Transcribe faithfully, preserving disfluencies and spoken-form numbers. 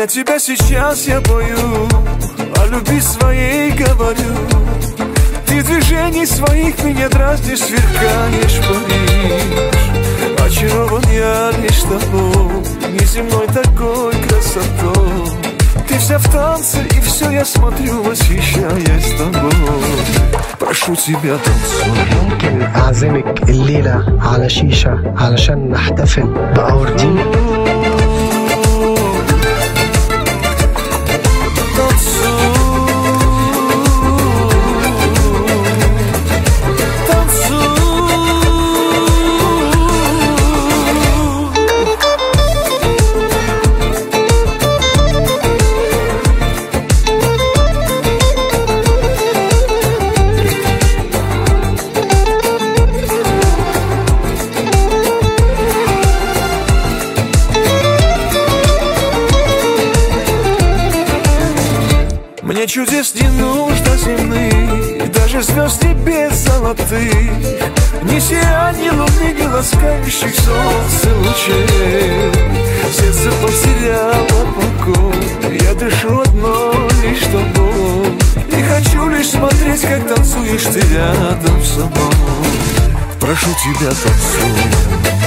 Для тебя сейчас я пою, о любви своей говорю. Ты в движениях своих меня дразнишь, сверкаешь, паришь. Очарован я лишь тобой, неземной такой красотой. Ты вся в танце, и все я смотрю, восхищаясь тобой. Прошу тебя, танцуй. ممكن أعزمك الليلة على شيشة علشان نحتفل بأوردين. Мне чудес не нужно земных, даже звезд небес золотых, ни сияние луны, ни ласкающих солнце лучей. Сердце потеряло покой, я дышу одной лишь тобой. И хочу лишь смотреть, как танцуешь ты рядом со мной. Прошу тебя, танцуй.